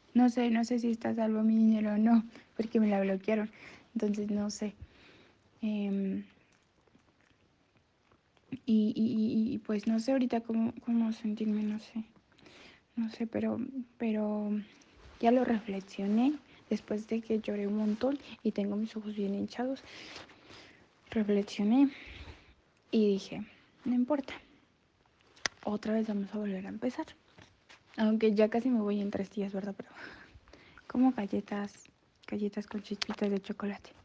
No sé si está a salvo mi dinero o no, porque me la bloquearon. Entonces no sé. Em, y pues no sé ahorita cómo sentirme, no sé, pero ya lo reflexioné después de que lloré un montón y tengo mis ojos bien hinchados. Reflexioné y dije, no importa, otra vez vamos a volver a empezar. Aunque ya casi me voy en 3 días, ¿verdad? Pero como galletas con chispitas de chocolate.